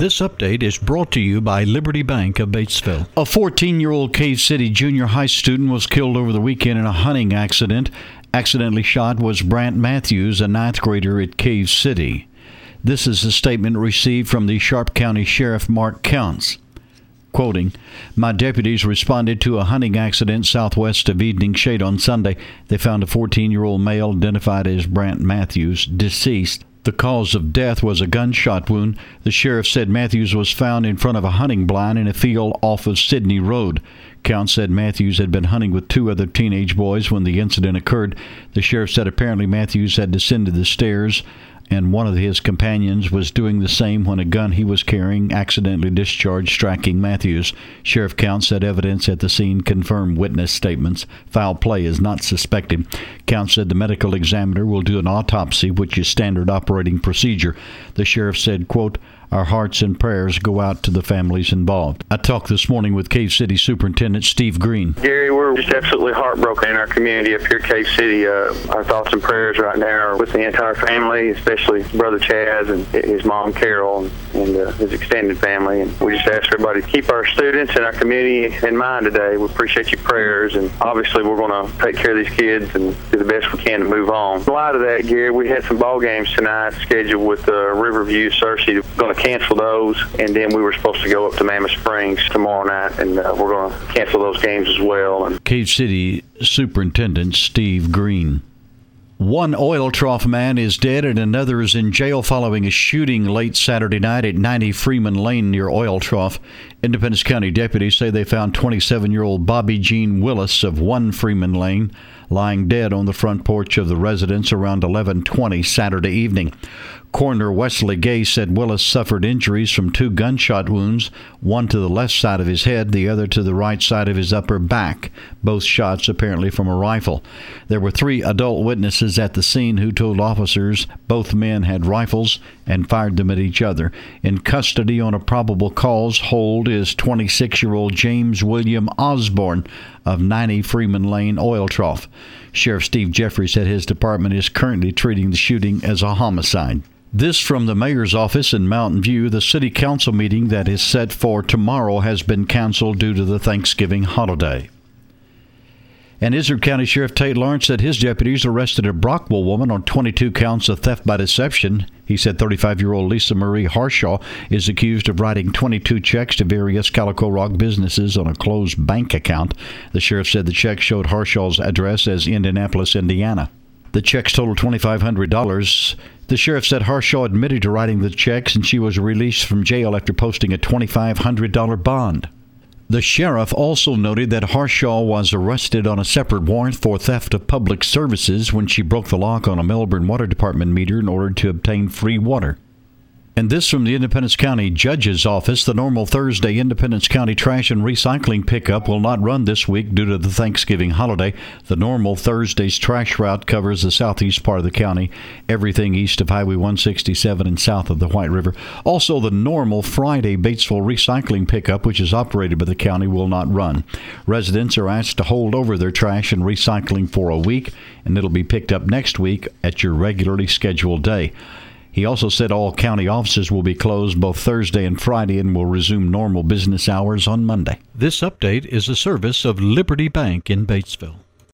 This update is brought to you by Liberty Bank of Batesville. A 14-year-old Cave City junior high student was killed over the weekend in a hunting accident. Accidentally shot was Brant Matthews, a ninth grader at Cave City. This is a statement received from the Sharp County Sheriff Mark Counts. Quoting, "My deputies responded to a hunting accident southwest of Evening Shade on Sunday. They found a 14-year-old male identified as Brant Matthews, deceased. The cause of death was a gunshot wound. The sheriff said Matthews was found in front of a hunting blind in a field off of Sydney Road. Count said Matthews had been hunting with two other teenage boys when the incident occurred. The sheriff said apparently Matthews had descended the stairs, and one of his companions was doing the same when a gun he was carrying accidentally discharged, striking Matthews. Sheriff Count said evidence at the scene confirmed witness statements. Foul play is not suspected. Count said the medical examiner will do an autopsy, which is standard operating procedure. The sheriff said, quote, "Our hearts and prayers go out to the families involved." I talked this morning with Cave City Superintendent Steve Green. Gary, we're just absolutely heartbroken in our community up here at Cave City. Our thoughts and prayers right now are with the entire family, especially Brother Chaz and his mom Carol and his extended family. And we just ask everybody to keep our students and our community in mind today. We appreciate your prayers, and obviously we're going to take care of these kids and do the best we can to move on. In light of that, Gary, we had some ball games tonight scheduled with Riverview, Searcy. Going to cancel those, and then we were supposed to go up to Mammoth Springs tomorrow night, and we're going to cancel those games as well. Cave City Superintendent Steve Green. One oil trough man is dead and another is in jail following a shooting late Saturday night at 90 Freeman Lane near Oil Trough. Independence County deputies say they found 27-year-old Bobby Jean Willis of 1 Freeman Lane lying dead on the front porch of the residence around 11:20 Saturday evening. Coroner Wesley Gay said Willis suffered injuries from 2 gunshot wounds, one to the left side of his head, the other to the right side of his upper back, both shots apparently from a rifle. There were 3 adult witnesses at the scene who told officers both men had rifles and fired them at each other. In custody on a probable cause hold is 26-year-old James William Osborne of 90 Freeman Lane Oil Trough. Sheriff Steve Jeffrey said his department is currently treating the shooting as a homicide. This from the mayor's office in Mountain View. The city council meeting that is set for tomorrow has been canceled due to the Thanksgiving holiday. And Izard County Sheriff Tate Lawrence said his deputies arrested a Brockwell woman on 22 counts of theft by deception. He said 35-year-old Lisa Marie Harshaw is accused of writing 22 checks to various Calico Rock businesses on a closed bank account. The sheriff said the check showed Harshaw's address as Indianapolis, Indiana. The checks totaled $2,500. The sheriff said Harshaw admitted to writing the checks, and she was released from jail after posting a $2,500 bond. The sheriff also noted that Harshaw was arrested on a separate warrant for theft of public services when she broke the lock on a Melbourne Water Department meter in order to obtain free water. And this from the Independence County Judge's Office. The normal Thursday Independence County trash and recycling pickup will not run this week due to the Thanksgiving holiday. The normal Thursday's trash route covers the southeast part of the county, everything east of Highway 167 and south of the White River. Also, the normal Friday Batesville recycling pickup, which is operated by the county, will not run. Residents are asked to hold over their trash and recycling for a week, and it'll be picked up next week at your regularly scheduled day. He also said all county offices will be closed both Thursday and Friday and will resume normal business hours on Monday. This update is a service of Liberty Bank in Batesville.